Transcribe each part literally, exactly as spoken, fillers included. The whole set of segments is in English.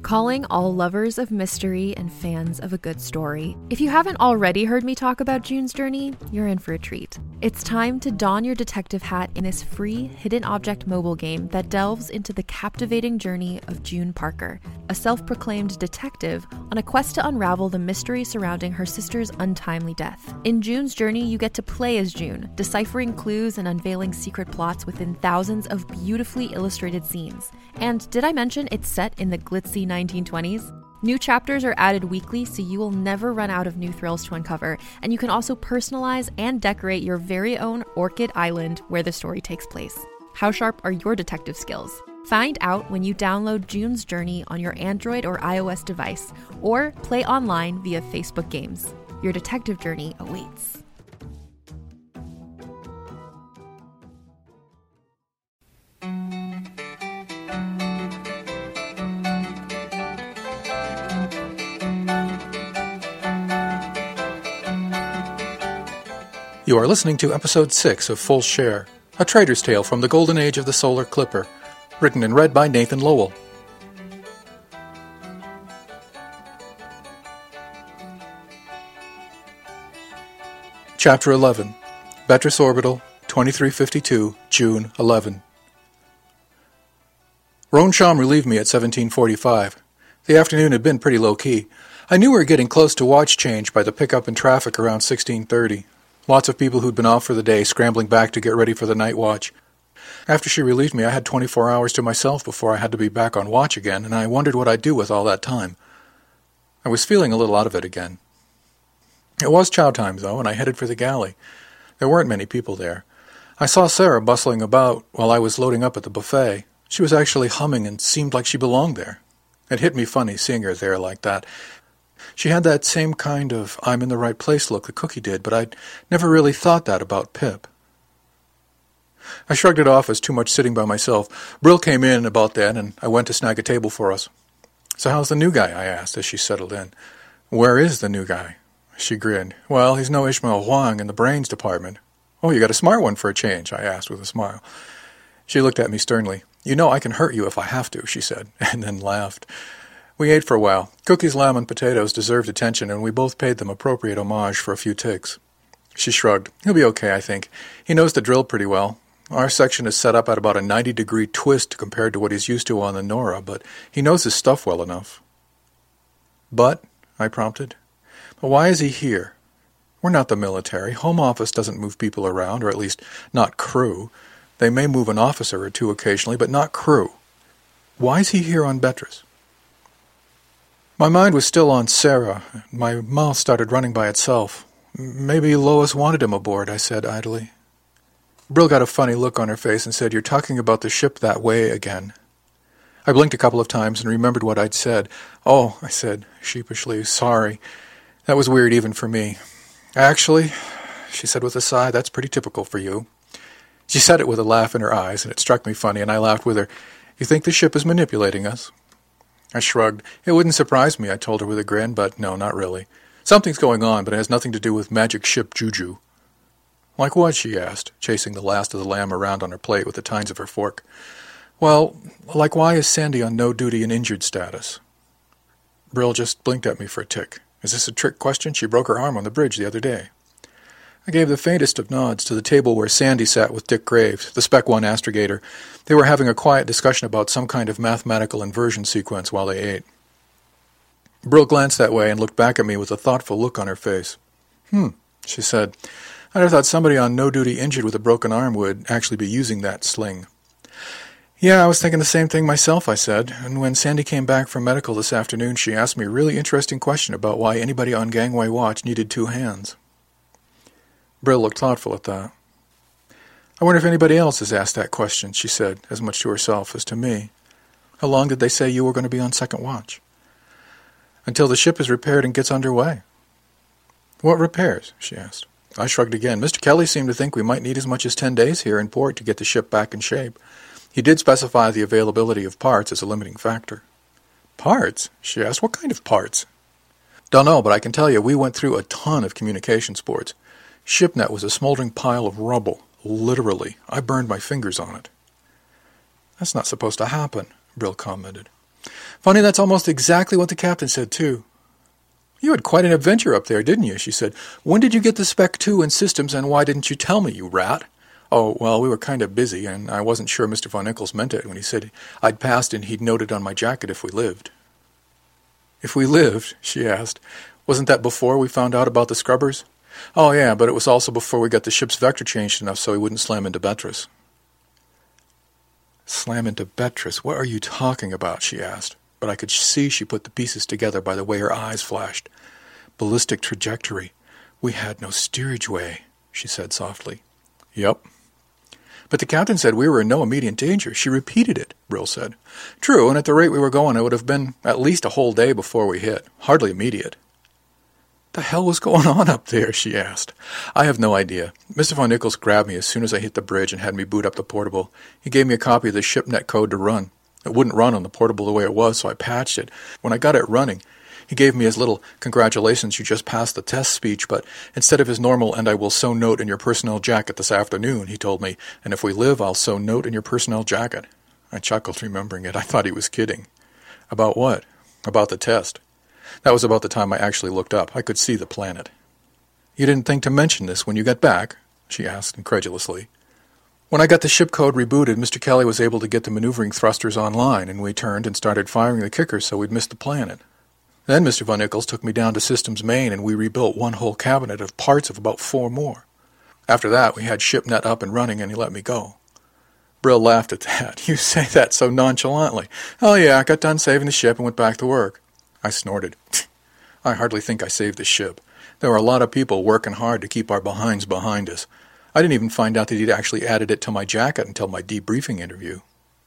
Calling all lovers of mystery and fans of a good story. If you haven't already heard me talk about June's Journey, you're in for a treat. It's time to don your detective hat in this free hidden object mobile game that delves into the captivating journey of June Parker, a self-proclaimed detective on a quest to unravel the mystery surrounding her sister's untimely death. In June's Journey, you get to play as June, deciphering clues and unveiling secret plots within thousands of beautifully illustrated scenes. And did I mention it's set in the glitzy nineteen twenties? New chapters are added weekly, so you will never run out of new thrills to uncover, and you can also personalize and decorate your very own Orchid Island where the story takes place. How sharp are your detective skills? Find out when you download June's Journey on your Android or iOS device, or play online via Facebook Games. Your detective journey awaits. You are listening to Episode six of Full Share, a trader's tale from the golden age of the Solar Clipper, written and read by Nathan Lowell. Chapter eleven, Betrus Orbital, twenty-three fifty-two, June eleventh. Roan Sham relieved me at seventeen forty-five. The afternoon had been pretty low-key. I knew we were getting close to watch change by the pickup in traffic around sixteen thirty. Lots of people who'd been off for the day scrambling back to get ready for the night watch. After she relieved me, I had twenty-four hours to myself before I had to be back on watch again, and I wondered what I'd do with all that time. I was feeling a little out of it again. It was chow time, though, and I headed for the galley. There weren't many people there. I saw Sarah bustling about while I was loading up at the buffet. She was actually humming and seemed like she belonged there. It hit me funny seeing her there like that. She had that same kind of I'm in the right place look that Cookie did, but I'd never really thought that about Pip. I shrugged it off as too much sitting by myself. Brill came in about then, and I went to snag a table for us. "So how's the new guy?" I asked as she settled in. "Where is the new guy?" She grinned. "Well, he's no Ishmael Huang in the brains department." "Oh, you got a smart one for a change," I asked with a smile. She looked at me sternly. "You know I can hurt you if I have to," she said, and then laughed. We ate for a while. Cookie's lamb and potatoes deserved attention, and we both paid them appropriate homage for a few ticks. She shrugged. "He'll be okay, I think. He knows the drill pretty well. Our section is set up at about a ninety-degree twist compared to what he's used to on the Nora, but he knows his stuff well enough." "But," I prompted, "but why is he here? We're not the military. Home Office doesn't move people around, or at least not crew. They may move an officer or two occasionally, but not crew. Why is he here on Betrus?" My mind was still on Sarah. My mouth started running by itself. "Maybe Lois wanted him aboard," I said idly. Brill got a funny look on her face and said, "You're talking about the ship that way again." I blinked a couple of times and remembered what I'd said. "Oh," I said sheepishly, "sorry. That was weird even for me." "Actually," she said with a sigh, "that's pretty typical for you." She said it with a laugh in her eyes, and it struck me funny, and I laughed with her. "You think the ship is manipulating us?" I shrugged. "It wouldn't surprise me," I told her with a grin, "but no, not really. Something's going on, but it has nothing to do with magic ship juju." "Like what?" she asked, chasing the last of the lamb around on her plate with the tines of her fork. "Well, like why is Sandy on no duty and injured status?" Brill just blinked at me for a tick. Is this a trick question? She broke her arm on the bridge the other day. I gave the faintest of nods to the table where Sandy sat with Dick Graves, the Spec One astrogator. They were having a quiet discussion about some kind of mathematical inversion sequence while they ate. Brill glanced that way and looked back at me with a thoughtful look on her face. Hmm, she said. "I never thought somebody on no duty injured with a broken arm would actually be using that sling." "Yeah, I was thinking the same thing myself," I said, and when Sandy came back from medical this afternoon, she asked me a really interesting question about why anybody on gangway watch needed two hands. Brill looked thoughtful at that. "I wonder if anybody else has asked that question," she said, as much to herself as to me. "How long did they say you were going to be on second watch?" "Until the ship is repaired and gets underway." "What repairs?" she asked. I shrugged again. Mister Kelly seemed to think we might need as much as ten days here in port to get the ship back in shape. He did specify the availability of parts as a limiting factor. "Parts?" she asked. "What kind of parts?" "Don't know, but I can tell you we went through a ton of communication sports. ShipNet was a smoldering pile of rubble, literally. I burned my fingers on it." "That's not supposed to happen," Brill commented. Funny, that's almost exactly what the captain said, too. You had quite an adventure up there, didn't you? She said. When did you get the Spec two and systems, and why didn't you tell me, you rat? Oh, well, we were kind of busy, and I wasn't sure Mister Von Nichols meant it when he said I'd passed and he'd noted on my jacket if we lived. If we lived? She asked. Wasn't that before we found out about the scrubbers? Oh, yeah, but it was also before we got the ship's vector changed enough so he wouldn't slam into Betris. Slam into Betris? What are you talking about? She asked, but I could see she put the pieces together by the way her eyes flashed. Ballistic trajectory. We had no steerage way, she said softly. Yep. But the captain said we were in no immediate danger. She repeated it, Brill said. True, and at the rate we were going, it would have been at least a whole day before we hit. Hardly immediate. The hell was going on up there? She asked. I have no idea. Mister Von Nichols grabbed me as soon as I hit the bridge and had me boot up the portable. He gave me a copy of the shipnet code to run. It wouldn't run on the portable the way it was, so I patched it. When I got it running, he gave me his little congratulations, you just passed the test speech, but instead of his normal and I will sew note in your personnel jacket this afternoon, he told me, and if we live, I'll sew note in your personnel jacket. I chuckled, remembering it. I thought he was kidding. About what? About the test. That was about the time I actually looked up. I could see the planet. You didn't think to mention this when you got back? She asked incredulously. When I got the ship code rebooted, Mister Kelly was able to get the maneuvering thrusters online, and we turned and started firing the kickers so we'd miss the planet. Then Mister Von Nichols took me down to Systems Main, and we rebuilt one whole cabinet of parts of about four more. After that, we had ShipNet up and running, and he let me go. Brill laughed at that. You say that so nonchalantly. Oh, yeah, I got done saving the ship and went back to work. I snorted. I hardly think I saved the ship. There were a lot of people working hard to keep our behinds behind us. I didn't even find out that he'd actually added it to my jacket until my debriefing interview.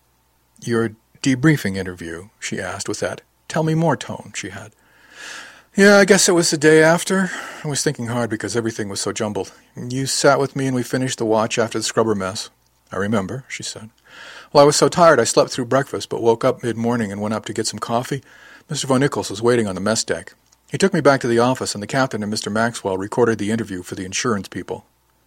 Your debriefing interview? She asked with that tell me more tone she had. Yeah, I guess it was the day after. I was thinking hard because everything was so jumbled. You sat with me and we finished the watch after the scrubber mess. I remember, she said. Well, I was so tired I slept through breakfast, but woke up mid-morning and went up to get some coffee. Mister Von Nichols was waiting on the mess deck. He took me back to the office, and the captain and Mister Maxwell recorded the interview for the insurance people.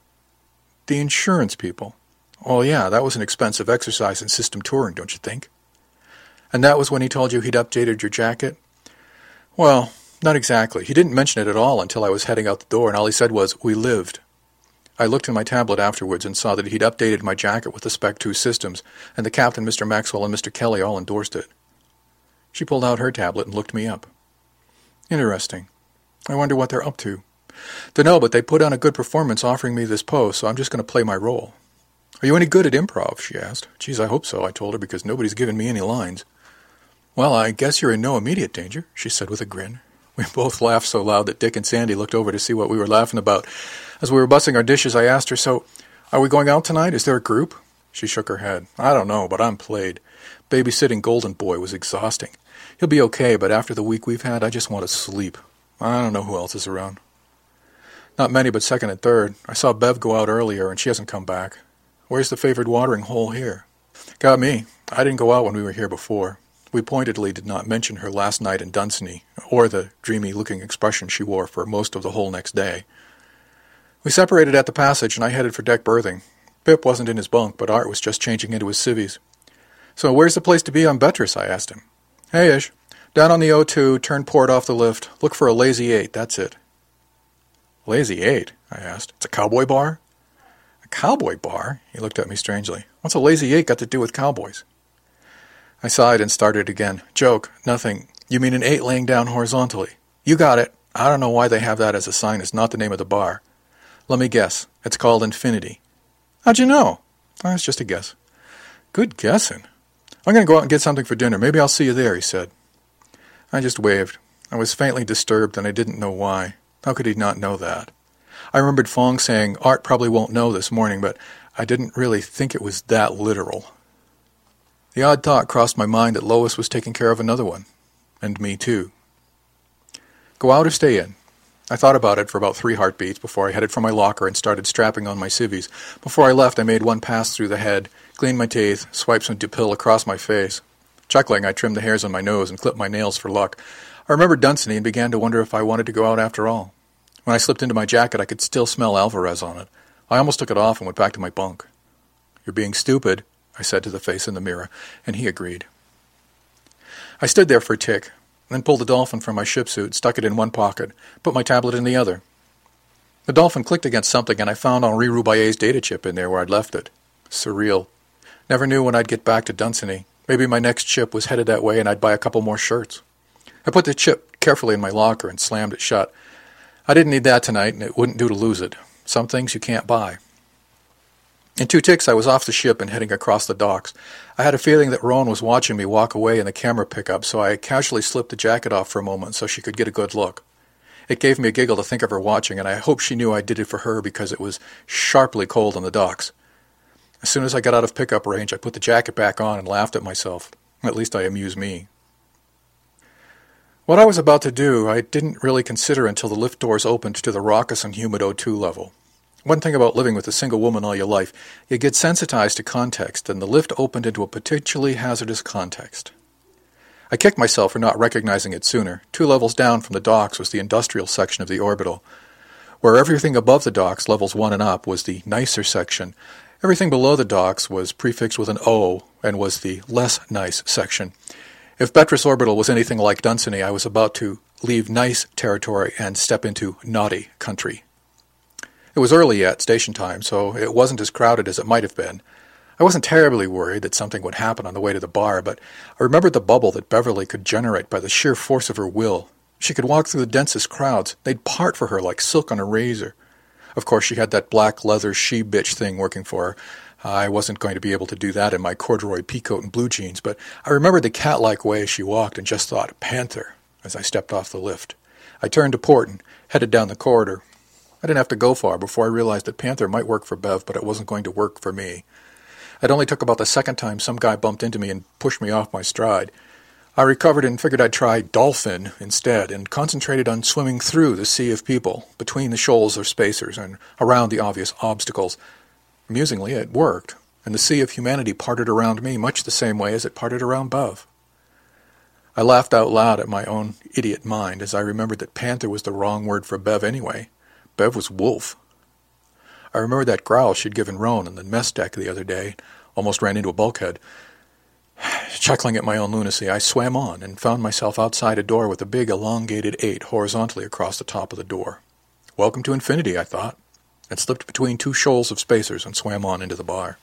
The insurance people? Oh, yeah, that was an expensive exercise in system touring, don't you think? And that was when he told you he'd updated your jacket? Well, not exactly. He didn't mention it at all until I was heading out the door, and all he said was, we lived. I looked in my tablet afterwards and saw that he'd updated my jacket with the Spec two systems, and the captain, Mister Maxwell, and Mister Kelly all endorsed it. She pulled out her tablet and looked me up. Interesting. I wonder what they're up to. Dunno, but they put on a good performance offering me this post, so I'm just going to play my role. Are you any good at improv? She asked. Geez, I hope so, I told her, because nobody's given me any lines. Well, I guess you're in no immediate danger, she said with a grin. We both laughed so loud that Dick and Sandy looked over to see what we were laughing about. As we were bussing our dishes, I asked her, so, are we going out tonight? Is there a group? She shook her head. I don't know, but I'm played. Babysitting Golden Boy was exhausting. He'll be okay, but after the week we've had, I just want to sleep. I don't know who else is around. Not many, but second and third. I saw Bev go out earlier, and she hasn't come back. Where's the favored watering hole here? Got me. I didn't go out when we were here before. We pointedly did not mention her last night in Dunsany, or the dreamy-looking expression she wore for most of the whole next day. We separated at the passage, and I headed for deck berthing. Pip wasn't in his bunk, but Art was just changing into his civvies. So where's the place to be on Betris? I asked him. Hey, Ish. Down on the O two, turn port off the lift. Look for a Lazy Eight, that's it. Lazy Eight? I asked. It's a cowboy bar? A cowboy bar? He looked at me strangely. What's a Lazy Eight got to do with cowboys? I sighed and started again. Joke. Nothing. You mean an eight laying down horizontally? You got it. I don't know why they have that as a sign. It's not the name of the bar. Let me guess. It's called Infinity. How'd you know? Oh, it's just a guess. Good guessing. I'm going to go out and get something for dinner. Maybe I'll see you there, he said. I just waved. I was faintly disturbed, and I didn't know why. How could he not know that? I remembered Fong saying, Art probably won't know this morning, but I didn't really think it was that literal. The odd thought crossed my mind that Lois was taking care of another one. And me, too. Go out or stay in? I thought about it for about three heartbeats before I headed for my locker and started strapping on my civvies. Before I left, I made one pass through the head, cleaned my teeth, swiped some Dupil across my face. Chuckling, I trimmed the hairs on my nose and clipped my nails for luck. I remembered Dunsany and began to wonder if I wanted to go out after all. When I slipped into my jacket, I could still smell Alvarez on it. I almost took it off and went back to my bunk. You're being stupid, I said to the face in the mirror, and he agreed. I stood there for a tick, then pulled the dolphin from my ship suit, stuck it in one pocket, put my tablet in the other. The dolphin clicked against something, and I found Henri Roubayet's data chip in there where I'd left it. Surreal. Never knew when I'd get back to Dunsany. Maybe my next ship was headed that way and I'd buy a couple more shirts. I put the chip carefully in my locker and slammed it shut. I didn't need that tonight, and it wouldn't do to lose it. Some things you can't buy. In two ticks, I was off the ship and heading across the docks. I had a feeling that Rowan was watching me walk away in the camera pickup, so I casually slipped the jacket off for a moment so she could get a good look. It gave me a giggle to think of her watching, and I hoped she knew I did it for her because it was sharply cold on the docks. As soon as I got out of pickup range, I put the jacket back on and laughed at myself. At least I amused me. What I was about to do, I didn't really consider until the lift doors opened to the raucous and humid O two level. One thing about living with a single woman all your life, you get sensitized to context, and the lift opened into a potentially hazardous context. I kicked myself for not recognizing it sooner. Two levels down from the docks was the industrial section of the orbital. Where everything above the docks, levels one and up, was the nicer section. Everything below the docks was prefixed with an O and was the less nice section. If Betris Orbital was anything like Dunsany, I was about to leave nice territory and step into naughty country. It was early yet, station time, so it wasn't as crowded as it might have been. I wasn't terribly worried that something would happen on the way to the bar, but I remembered the bubble that Beverly could generate by the sheer force of her will. She could walk through the densest crowds. They'd part for her like silk on a razor. Of course, she had that black leather she-bitch thing working for her. I wasn't going to be able to do that in my corduroy peacoat and blue jeans, but I remembered the cat-like way she walked and just thought, Panther, as I stepped off the lift. I turned to port and headed down the corridor. I didn't have to go far before I realized that Panther might work for Bev, but it wasn't going to work for me. It only took about the second time some guy bumped into me and pushed me off my stride. I recovered and figured I'd try dolphin instead, and concentrated on swimming through the sea of people, between the shoals of spacers, and around the obvious obstacles. Amusingly, it worked, and the sea of humanity parted around me much the same way as it parted around Bev. I laughed out loud at my own idiot mind as I remembered that Panther was the wrong word for Bev anyway. Bev was wolf. I remembered that growl she'd given Roan on the mess deck the other day, almost ran into a bulkhead. Chuckling at my own lunacy, I swam on and found myself outside a door with a big elongated eight horizontally across the top of the door. Welcome to infinity, I thought, and slipped between two shoals of spacers and swam on into the bar.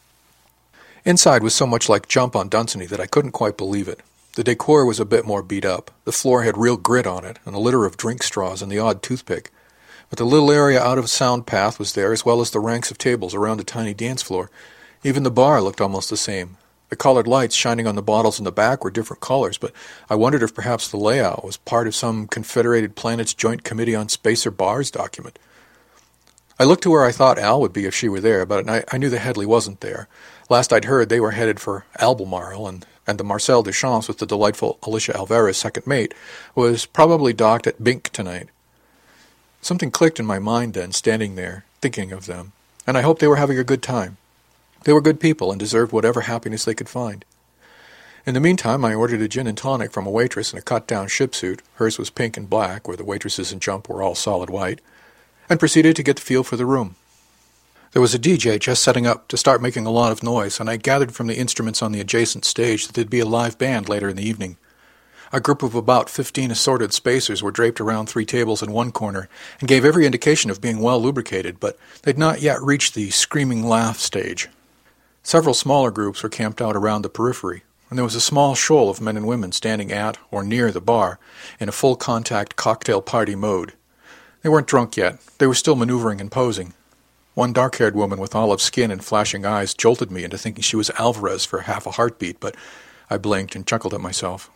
Inside was so much like Jump on Dunsany that I couldn't quite believe it. The decor was a bit more beat up. The floor had real grit on it, and a litter of drink straws and the odd toothpick. But the little area out of sound path was there, as well as the ranks of tables around the tiny dance floor. Even the bar looked almost the same. The colored lights shining on the bottles in the back were different colors, but I wondered if perhaps the layout was part of some Confederated Planets Joint Committee on Spacer Bars document. I looked to where I thought Al would be if she were there, but I, I knew the Headley wasn't there. Last I'd heard, they were headed for Albemarle, and, and the Marcel Deschamps with the delightful Alicia Alvarez, second mate, was probably docked at Bink tonight. Something clicked in my mind then, standing there, thinking of them, and I hoped they were having a good time. They were good people and deserved whatever happiness they could find. In the meantime, I ordered a gin and tonic from a waitress in a cut-down ship suit, hers was pink and black, where the waitresses in Jump were all solid white, and proceeded to get the feel for the room. There was a D J just setting up to start making a lot of noise, and I gathered from the instruments on the adjacent stage that there'd be a live band later in the evening. A group of about fifteen assorted spacers were draped around three tables in one corner and gave every indication of being well lubricated, but they'd not yet reached the screaming laugh stage. Several smaller groups were camped out around the periphery, and there was a small shoal of men and women standing at or near the bar in a full-contact cocktail party mode. They weren't drunk yet. They were still maneuvering and posing. One dark-haired woman with olive skin and flashing eyes jolted me into thinking she was Alvarez for half a heartbeat, but I blinked and chuckled at myself.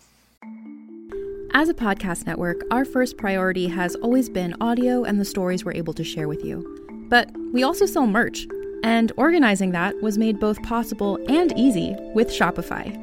As a podcast network, our first priority has always been audio and the stories we're able to share with you. But we also sell merch, and organizing that was made both possible and easy with Shopify.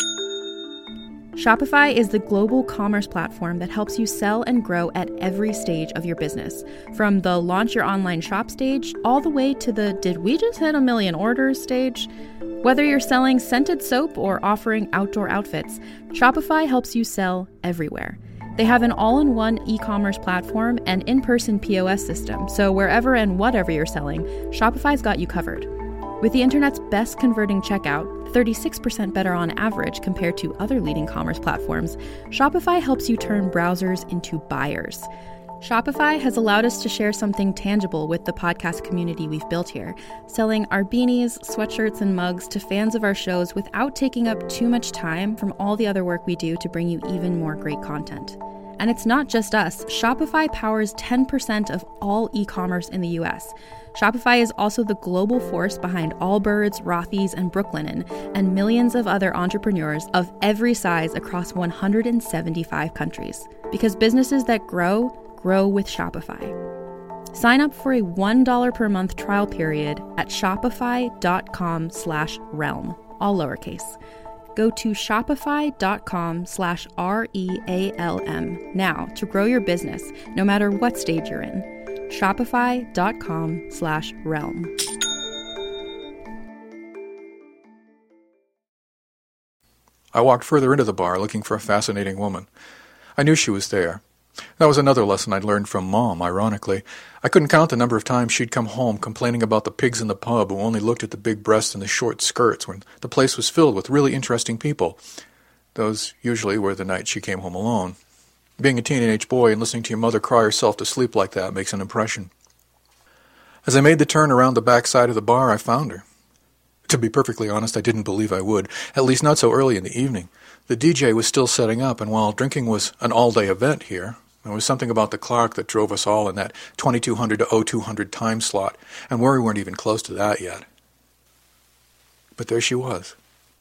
Shopify is the global commerce platform that helps you sell and grow at every stage of your business, from the launch your online shop stage all the way to the did we just hit a million orders stage. Whether you're selling scented soap or offering outdoor outfits, Shopify helps you sell everywhere. They have an all-in-one e-commerce platform and in-person P O S system, so wherever and whatever you're selling, Shopify's got you covered. With the internet's best converting checkout, thirty-six percent better on average compared to other leading commerce platforms, Shopify helps you turn browsers into buyers. Shopify has allowed us to share something tangible with the podcast community we've built here, selling our beanies, sweatshirts, and mugs to fans of our shows without taking up too much time from all the other work we do to bring you even more great content. And it's not just us. Shopify powers ten percent of all e-commerce in the U S. Shopify is also the global force behind Allbirds, Rothy's, and Brooklinen, and millions of other entrepreneurs of every size across one hundred seventy-five countries. Because businesses that grow, grow with Shopify. Sign up for a one dollar per month trial period at shopify.com slash realm, all lowercase. Go to shopify.com slash R-E-A-L-M now to grow your business, no matter what stage you're in. Shopify.com slash realm. I walked further into the bar looking for a fascinating woman. I knew she was there. That was another lesson I'd learned from Mom, ironically. I couldn't count the number of times she'd come home complaining about the pigs in the pub who only looked at the big breasts and the short skirts when the place was filled with really interesting people. Those usually were the nights she came home alone. Being a teenage boy and listening to your mother cry herself to sleep like that makes an impression. As I made the turn around the back side of the bar, I found her. To be perfectly honest, I didn't believe I would, at least not so early in the evening. The D J was still setting up, and while drinking was an all-day event here, there was something about the clock that drove us all in that twenty-two hundred to oh two hundred time slot, and we weren't even close to that yet. But there she was.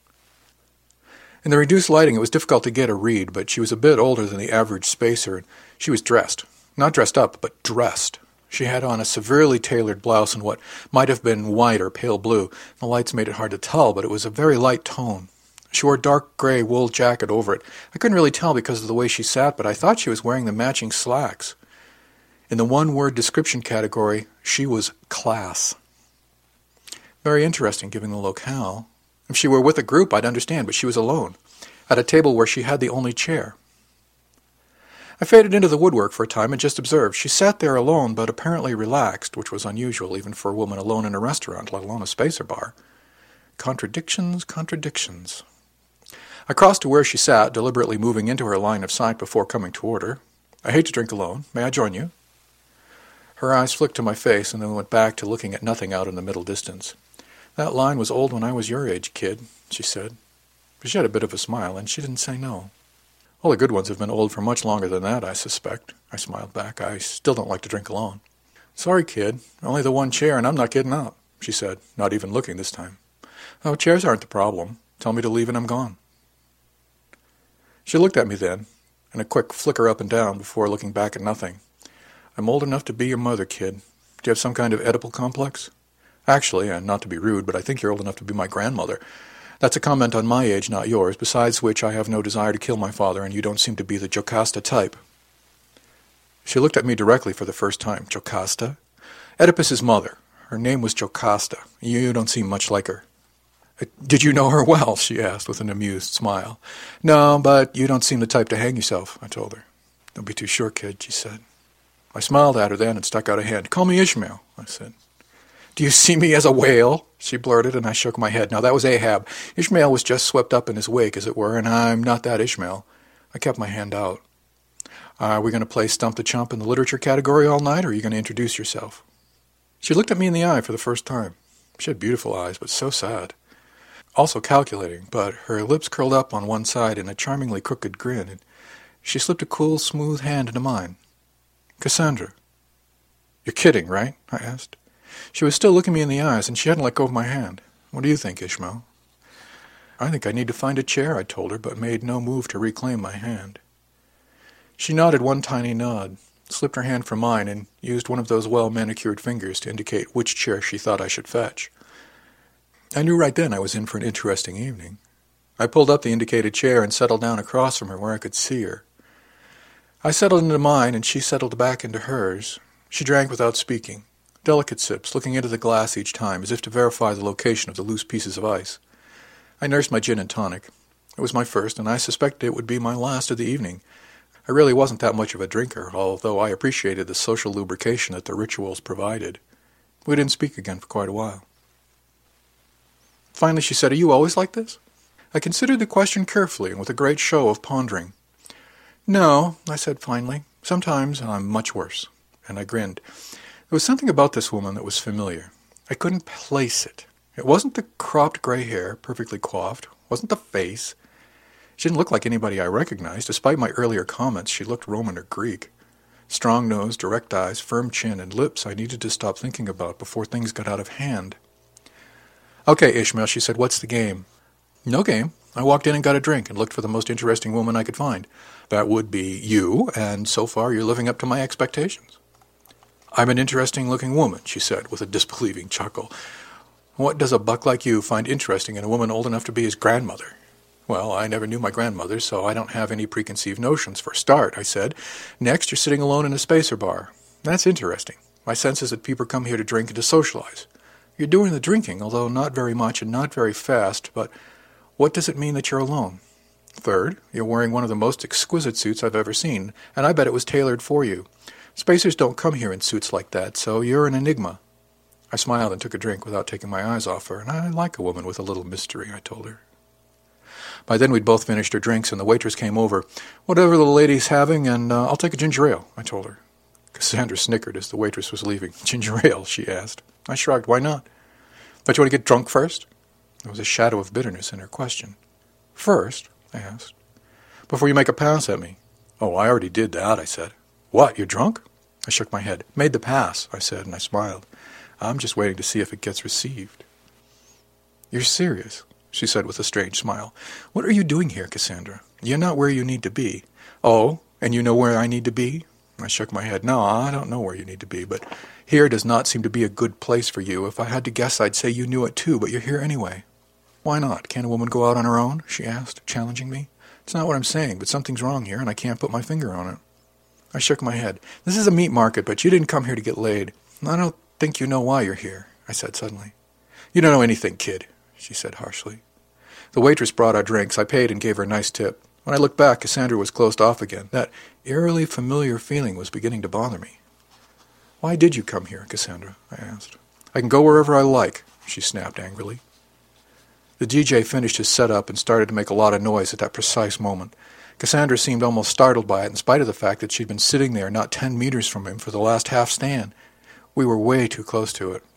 In the reduced lighting, it was difficult to get a read, but she was a bit older than the average spacer, and she was dressed. Not dressed up, but dressed. She had on a severely tailored blouse in what might have been white or pale blue. The lights made it hard to tell, but it was a very light tone. She wore a dark gray wool jacket over it. I couldn't really tell because of the way she sat, but I thought she was wearing the matching slacks. In the one-word description category, she was class. Very interesting, given the locale. If she were with a group, I'd understand, but she was alone, at a table where she had the only chair. I faded into the woodwork for a time and just observed. She sat there alone, but apparently relaxed, which was unusual even for a woman alone in a restaurant, let alone a spacer bar. Contradictions, contradictions. I crossed to where she sat, deliberately moving into her line of sight before coming toward her. I hate to drink alone. May I join you? Her eyes flicked to my face and then went back to looking at nothing out in the middle distance. That line was old when I was your age, kid, she said. She had a bit of a smile, and she didn't say no. All the good ones have been old for much longer than that, I suspect. I smiled back. I still don't like to drink alone. Sorry, kid. Only the one chair, and I'm not getting up, she said, not even looking this time. Oh, chairs aren't the problem. Tell me to leave and I'm gone. She looked at me then, and a quick flicker up and down before looking back at nothing. I'm old enough to be your mother, kid. Do you have some kind of Oedipal complex? Actually, and not to be rude, but I think you're old enough to be my grandmother. That's a comment on my age, not yours, besides which I have no desire to kill my father, and you don't seem to be the Jocasta type. She looked at me directly for the first time. Jocasta? Oedipus's mother. Her name was Jocasta. You don't seem much like her. Did you know her well? She asked with an amused smile. No, but you don't seem the type to hang yourself, I told her. Don't be too sure, kid, she said. I smiled at her then and stuck out a hand. Call me Ishmael, I said. Do you see me as a whale? She blurted, and I shook my head. Now, that was Ahab. Ishmael was just swept up in his wake, as it were, and I'm not that Ishmael. I kept my hand out. Are we going to play Stump the Chump in the literature category all night, or are you going to introduce yourself? She looked at me in the eye for the first time. She had beautiful eyes, but so sad. Also calculating, but her lips curled up on one side in a charmingly crooked grin, and she slipped a cool, smooth hand into mine. Cassandra. You're kidding, right? I asked. She was still looking me in the eyes, and she hadn't let go of my hand. What do you think, Ishmael? I think I need to find a chair, I told her, but made no move to reclaim my hand. She nodded one tiny nod, slipped her hand from mine, and used one of those well-manicured fingers to indicate which chair she thought I should fetch. I knew right then I was in for an interesting evening. I pulled up the indicated chair and settled down across from her where I could see her. I settled into mine, and she settled back into hers. She drank without speaking, delicate sips, looking into the glass each time, as if to verify the location of the loose pieces of ice. I nursed my gin and tonic. It was my first, and I suspected it would be my last of the evening. I really wasn't that much of a drinker, although I appreciated the social lubrication that the rituals provided. We didn't speak again for quite a while. Finally she said, "Are you always like this?" I considered the question carefully and with a great show of pondering. "No," I said finally. "Sometimes I'm much worse." And I grinned. There was something about this woman that was familiar. I couldn't place it. It wasn't the cropped gray hair, perfectly coiffed. It wasn't the face. She didn't look like anybody I recognized. Despite my earlier comments, she looked Roman or Greek. Strong nose, direct eyes, firm chin, and lips I needed to stop thinking about before things got out of hand. "Okay, Ishmael," she said, "what's the game?" "No game. I walked in and got a drink and looked for the most interesting woman I could find. That would be you, and so far you're living up to my expectations." "I'm an interesting-looking woman," she said, with a disbelieving chuckle. "What does a buck like you find interesting in a woman old enough to be his grandmother?" "Well, I never knew my grandmother, so I don't have any preconceived notions for a start," I said. "Next, you're sitting alone in a spacer bar. That's interesting. My sense is that people come here to drink and to socialize. You're doing the drinking, although not very much and not very fast, but what does it mean that you're alone? Third, you're wearing one of the most exquisite suits I've ever seen, and I bet it was tailored for you. Spacers don't come here in suits like that, so you're an enigma." I smiled and took a drink without taking my eyes off her, and I like a woman with a little mystery, I told her. By then we'd both finished our drinks, and the waitress came over. "Whatever the lady's having, and uh, I'll take a ginger ale," I told her. Cassandra snickered as the waitress was leaving. "Ginger ale?" she asked. I shrugged. "Why not?" "But you want to get drunk first?" There was a shadow of bitterness in her question. "First?" I asked. "Before you make a pass at me." "Oh, I already did that," I said. "What, you're drunk?" I shook my head. "Made the pass," I said, and I smiled. "I'm just waiting to see if it gets received." "You're serious?" she said with a strange smile. "What are you doing here, Cassandra? You're not where you need to be." "Oh, and you know where I need to be?" I shook my head. "No, I don't know where you need to be, but here does not seem to be a good place for you. If I had to guess, I'd say you knew it too, but you're here anyway." "Why not? Can't a woman go out on her own?" she asked, challenging me. "It's not what I'm saying, but something's wrong here, and I can't put my finger on it." I shook my head. "This is a meat market, but you didn't come here to get laid. I don't think you know why you're here," I said suddenly. "You don't know anything, kid," she said harshly. The waitress brought our drinks. I paid and gave her a nice tip. When I looked back, Cassandra was closed off again. That eerily familiar feeling was beginning to bother me. "Why did you come here, Cassandra?" I asked. "I can go wherever I like," she snapped angrily. The D J finished his setup and started to make a lot of noise at that precise moment. Cassandra seemed almost startled by it, in spite of the fact that she'd been sitting there not ten meters from him for the last half stand. We were way too close to it.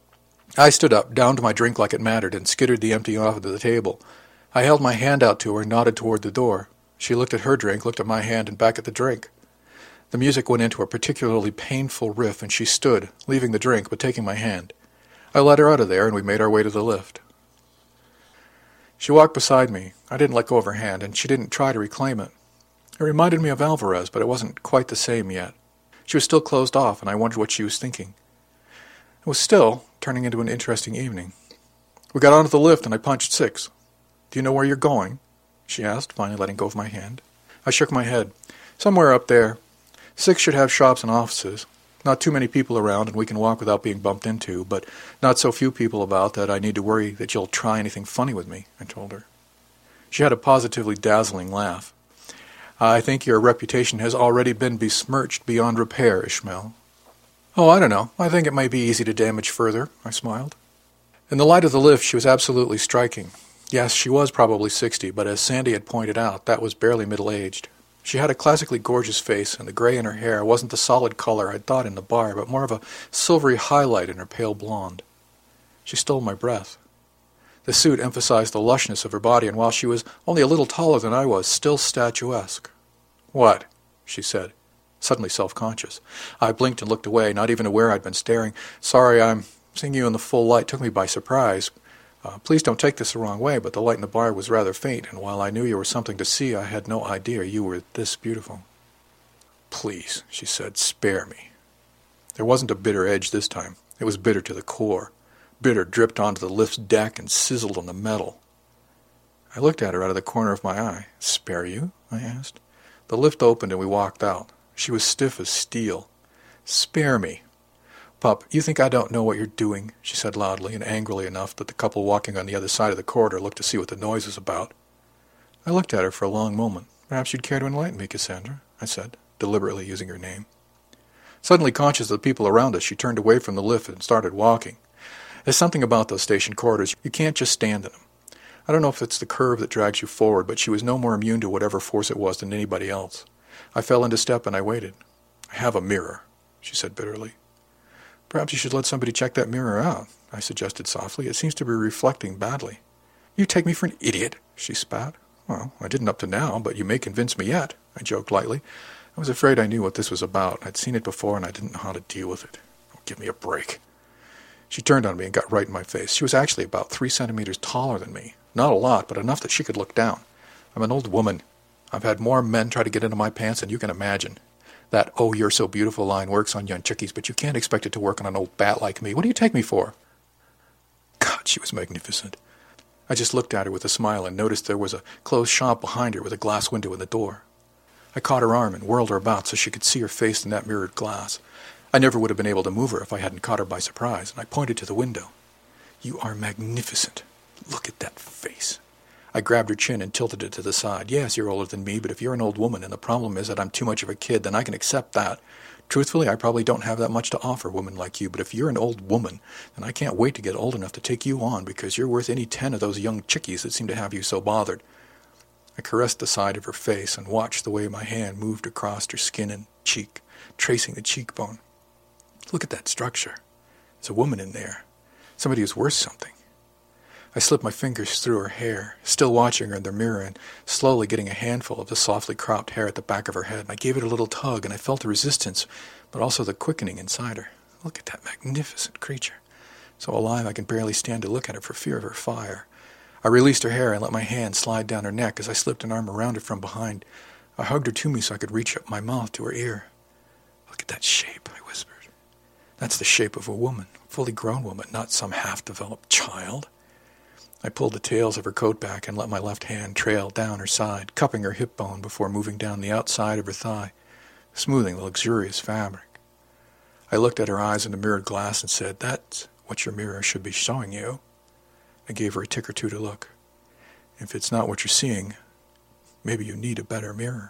I stood up, downed my drink like it mattered, and skittered the empty off of the table. I held my hand out to her and nodded toward the door. She looked at her drink, looked at my hand, and back at the drink. The music went into a particularly painful riff, and she stood, leaving the drink but taking my hand. I led her out of there, and we made our way to the lift. She walked beside me. I didn't let go of her hand, and she didn't try to reclaim it. It reminded me of Alvarez, but it wasn't quite the same yet. She was still closed off, and I wondered what she was thinking. It was still turning into an interesting evening. We got onto the lift, and I punched six. "Do you know where you're going?" she asked, finally letting go of my hand. I shook my head. "Somewhere up there. Six should have shops and offices. Not too many people around, and we can walk without being bumped into, but not so few people about that I need to worry that you'll try anything funny with me," I told her. She had a positively dazzling laugh. "I think your reputation has already been besmirched beyond repair, Ishmael." "Oh, I don't know. I think it might be easy to damage further," I smiled. In the light of the lift, she was absolutely striking. Yes, she was probably sixty, but as Sandy had pointed out, that was barely middle-aged. She had a classically gorgeous face, and the gray in her hair wasn't the solid color I'd thought in the bar, but more of a silvery highlight in her pale blonde. She stole my breath. The suit emphasized the lushness of her body, and while she was only a little taller than I was, still statuesque. "What?" she said, suddenly self-conscious. I blinked and looked away, not even aware I'd been staring. "Sorry, I'm seeing you in the full light took me by surprise. Uh, please don't take this the wrong way, but the light in the bar was rather faint, and while I knew you were something to see, I had no idea you were this beautiful." "Please," she said, "spare me." There wasn't a bitter edge this time. It was bitter to the core. Bitter dripped onto the lift's deck and sizzled on the metal. I looked at her out of the corner of my eye. "Spare you?" I asked. The lift opened and we walked out. She was stiff as steel. "Spare me." "Pup, you think I don't know what you're doing," she said loudly and angrily enough that the couple walking on the other side of the corridor looked to see what the noise was about. I looked at her for a long moment. "Perhaps you'd care to enlighten me, Cassandra," I said, deliberately using her name. Suddenly conscious of the people around us, she turned away from the lift and started walking. There's something about those station corridors. You can't just stand in them. I don't know if it's the curve that drags you forward, but she was no more immune to whatever force it was than anybody else. I fell into step and I waited. I have a mirror, she said bitterly. Perhaps you should let somebody check that mirror out, I suggested softly. It seems to be reflecting badly. You take me for an idiot, she spat. Well, I didn't up to now, but you may convince me yet, I joked lightly. I was afraid I knew what this was about. I'd seen it before and I didn't know how to deal with it. Oh, give me a break. She turned on me and got right in my face. She was actually about three centimeters taller than me. Not a lot, but enough that she could look down. I'm an old woman. I've had more men try to get into my pants than you can imagine. That, oh, you're so beautiful line works on young chickies, but you can't expect it to work on an old bat like me. What do you take me for? God, she was magnificent. I just looked at her with a smile and noticed there was a closed shop behind her with a glass window in the door. I caught her arm and whirled her about so she could see her face in that mirrored glass. I never would have been able to move her if I hadn't caught her by surprise, and I pointed to the window. You are magnificent. Look at that face. I grabbed her chin and tilted it to the side. Yes, you're older than me, but if you're an old woman and the problem is that I'm too much of a kid, then I can accept that. Truthfully, I probably don't have that much to offer women like you, but if you're an old woman, then I can't wait to get old enough to take you on because you're worth any ten of those young chickies that seem to have you so bothered. I caressed the side of her face and watched the way my hand moved across her skin and cheek, tracing the cheekbone. Look at that structure. There's a woman in there. Somebody who's worth something. I slipped my fingers through her hair, still watching her in the mirror and slowly getting a handful of the softly cropped hair at the back of her head. And I gave it a little tug, and I felt the resistance, but also the quickening inside her. Look at that magnificent creature. So alive I can barely stand to look at her for fear of her fire. I released her hair and let my hand slide down her neck as I slipped an arm around her from behind. I hugged her to me so I could reach up my mouth to her ear. Look at that shape, I whispered. That's the shape of a woman, a fully grown woman, not some half-developed child. I pulled the tails of her coat back and let my left hand trail down her side, cupping her hip bone before moving down the outside of her thigh, smoothing the luxurious fabric. I looked at her eyes in the mirrored glass and said, That's what your mirror should be showing you. I gave her a tick or two to look. If it's not what you're seeing, maybe you need a better mirror.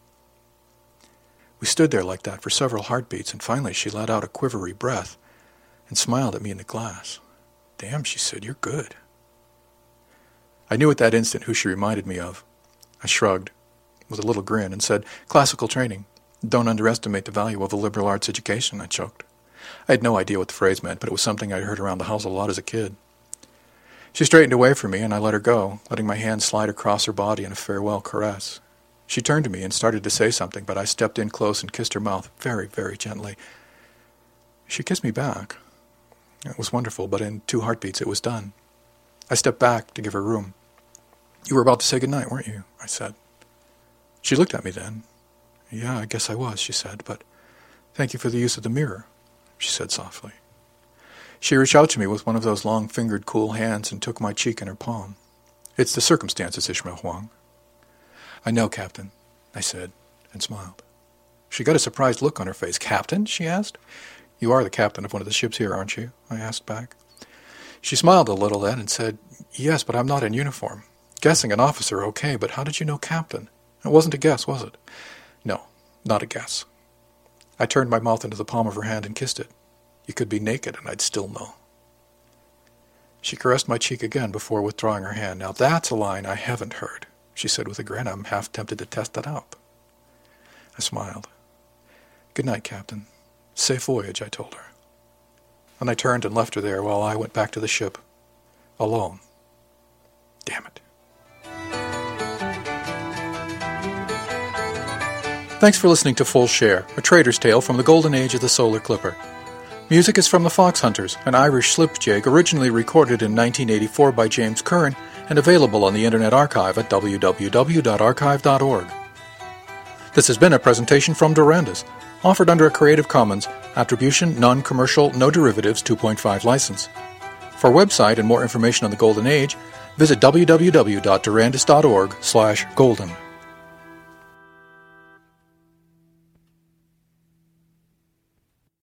We stood there like that for several heartbeats, and finally she let out a quivery breath and smiled at me in the glass. Damn, she said, you're good. I knew at that instant who she reminded me of. I shrugged, with a little grin, and said, Classical training. Don't underestimate the value of a liberal arts education, I choked. I had no idea what the phrase meant, but it was something I'd heard around the house a lot as a kid. She straightened away from me, and I let her go, letting my hand slide across her body in a farewell caress. She turned to me and started to say something, but I stepped in close and kissed her mouth very, very gently. She kissed me back. It was wonderful, but in two heartbeats it was done. I stepped back to give her room. You were about to say goodnight, weren't you? I said. She looked at me then. Yeah, I guess I was, she said, but thank you for the use of the mirror, she said softly. She reached out to me with one of those long-fingered, cool hands and took my cheek in her palm. It's the circumstances, Ishmael Huang. I know, Captain, I said, and smiled. She got a surprised look on her face. Captain, she asked. You are the captain of one of the ships here, aren't you? I asked back. She smiled a little then and said, Yes, but I'm not in uniform. Guessing an officer, okay, but how did you know captain? It wasn't a guess, was it? No, not a guess. I turned my mouth into the palm of her hand and kissed it. You could be naked and I'd still know. She caressed my cheek again before withdrawing her hand. Now that's a line I haven't heard, she said with a grin. I'm half tempted to test that out. I smiled. Good night, Captain. Safe voyage, I told her. And I turned and left her there while I went back to the ship. Alone. Damn it. Thanks for listening to Full Share, a trader's tale from the golden age of the solar clipper. Music is from the Fox Hunters, an Irish slipjig originally recorded in nineteen eighty-four by James Curran and available on the Internet Archive at w w w dot archive dot org. This has been a presentation from Durandus, offered under a Creative Commons Attribution, Non-Commercial, No Derivatives two point five license. For a website and more information on the Golden Age, visit w w w dot durandus dot org slash golden.